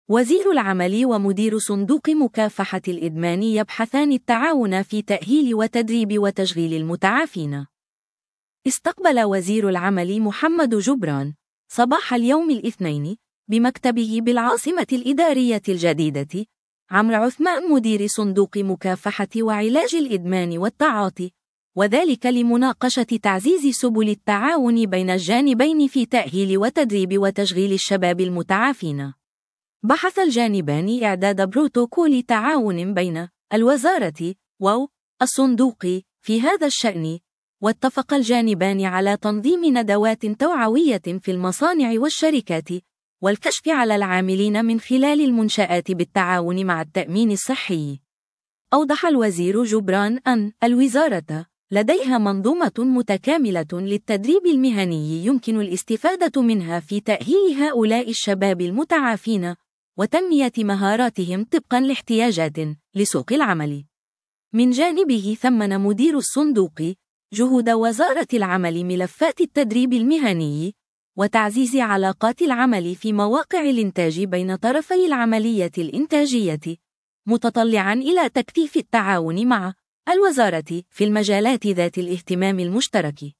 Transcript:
وزير العمل ومدير صندوق مكافحة الإدمان يبحثان التعاون في تأهيل وتدريب وتشغيل المتعافين. استقبل وزير العمل محمد جبران صباح اليوم الاثنين بمكتبه بالعاصمة الإدارية الجديدة عمرو عثمان مدير صندوق مكافحة وعلاج الإدمان والتعاطي، وذلك لمناقشة تعزيز سبل التعاون بين الجانبين في تأهيل وتدريب وتشغيل الشباب المتعافين. بحث الجانبان إعداد بروتوكول تعاون بين الوزارة والصندوق في هذا الشأن، واتفق الجانبان على تنظيم ندوات توعوية في المصانع والشركات والكشف على العاملين من خلال المنشآت بالتعاون مع التأمين الصحي. أوضح الوزير جبران أن الوزارة لديها منظومة متكاملة للتدريب المهني يمكن الاستفادة منها في تأهيل هؤلاء الشباب المتعافين وتنمية مهاراتهم طبقا لاحتياجات لسوق العمل. من جانبه ثمن مدير الصندوق جهود وزارة العمل ملفات التدريب المهني وتعزيز علاقات العمل في مواقع الإنتاج بين طرفي العملية الإنتاجية، متطلعاً إلى تكثيف التعاون مع الوزارة في المجالات ذات الاهتمام المشترك.